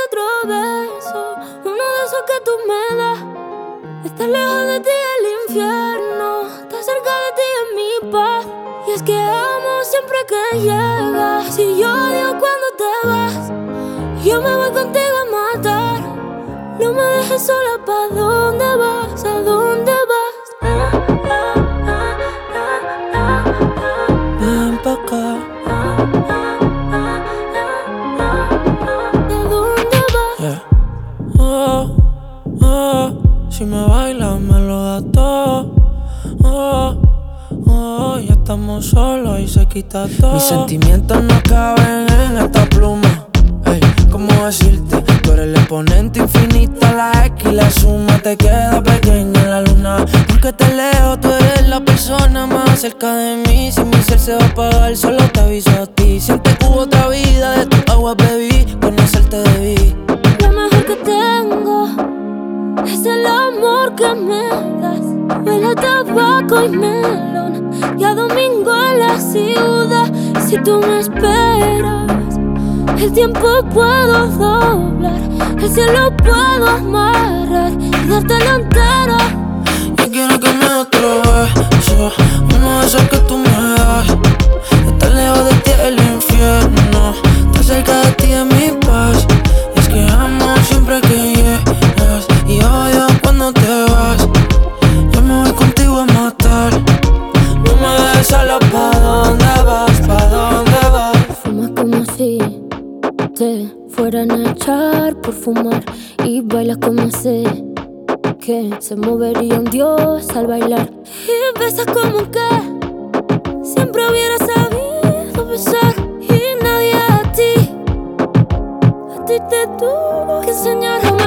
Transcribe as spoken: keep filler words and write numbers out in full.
otro beso, uno de esos que tú me das. Estar lejos de ti es el infierno, estar cerca de ti es mi paz. Y es que amo siempre que llegas. Si yo odio cuando te vas, yo me voy contigo a matar. No me dejes sola, ¿pa' dónde vas? ¿A dónde vas? Ah, ah, ah, ah, ah, ah. Ven pa' acá. ¿A dónde vas? Yeah. Oh, oh, si me bailas me lo das todo. Oh, oh, ya estamos solos y se quita todo. Mis sentimientos no caben en esta pluma. Ey, ¿cómo decirte? Tú eres el exponente infinito, la X y la suma te queda pequeña en la luna. Porque te leo, tú eres la persona más cerca de mí. Si mi ser se va a apagar, solo te aviso a ti. Siente que hubo otra vida, de tu agua bebí, conocerte debí. Lo mejor que tengo es el amor que me das. Huele a tabaco y melón y a domingo en la ciudad. Si tú me esperas, el tiempo puedo doblar, el cielo puedo amarrar y dártelo entero. Yo quiero que me des otro beso, uno de esos que tú me das. Estar lejos de ti es el infierno, estar cerca de ti es mi paz. Y es que amo siempre que llegas y odio cuando te vas. Yo me voy contigo a matar. No me dejes sola, ¿pa' dónde vas? ¿Pa' dónde vas? Fumas como si te fueran a echar por fumar y bailas como sé que se movería un dios al bailar. Y besas como que siempre hubiera sabido besar. Y nadie a ti, a ti te tuvo que enseñar a